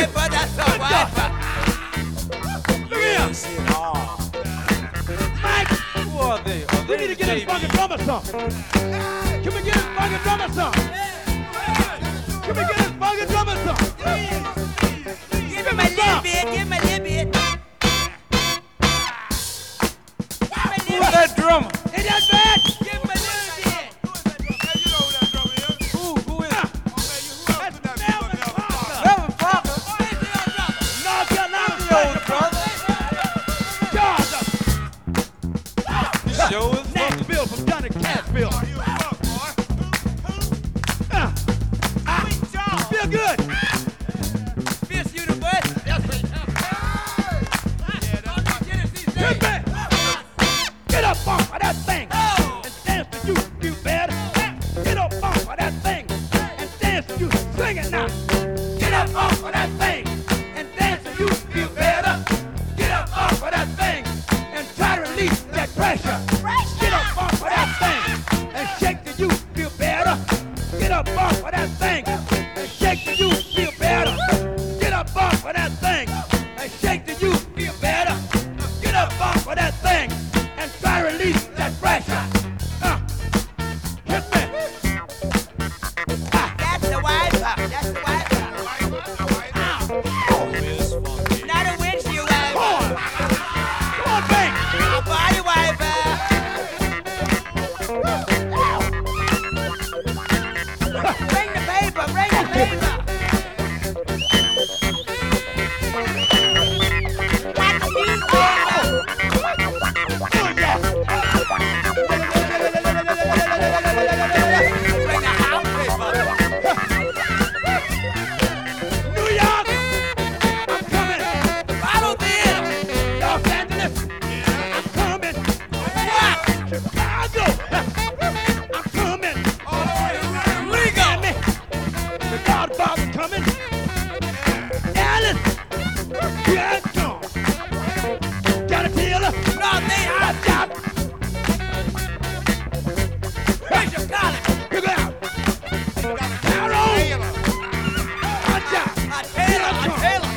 wiper, that's a wiper. Look here. Mike, Who are they? Are we they need to the get this JV? funky drummer some. Can we get this funky drummer some? Can we get this funky drummer some? Give him a little bit, give him a little bit. Who's that drummer? Ain't that bad? Give him a little bit. Who is it? That's Melvin Parker. Melvin Parker. North Carolina, Yo, brother. Georgia. The show is fucking. Nashville from Johnny Cashville. Feel good. Fist you the butt. Hit me. Get up off of that thing and dance to you feel better. Get up off of that thing and dance to you. Sing it now. Get up off of that thing and dance to you feel better. Get up off of that thing and try to release that pressure. Get up off of that thing and shake till you feel better. Get up off of that thing and shake till you feel better. Get up off of that thing and shake till you feel better. Get up off of that thing and try to release that pressure. Hit me. That's the wiper. That's the wiper. Not a windshield Come on. wiper. Come on, bang. A body wiper. Bring the paper. Bring the paper. Got the newspaper. Bring the house paper. New York, I'm coming. Bottle beer. Los Angeles, I'm coming. What? Chicago, I'm coming. Rigo. Miami, the Godfather coming. Alice, here I come. Johnny Taylor, No, they are. watch out. Bishop Collins. Here go out. Tyrone, watch out. A Taylor. A Taylor.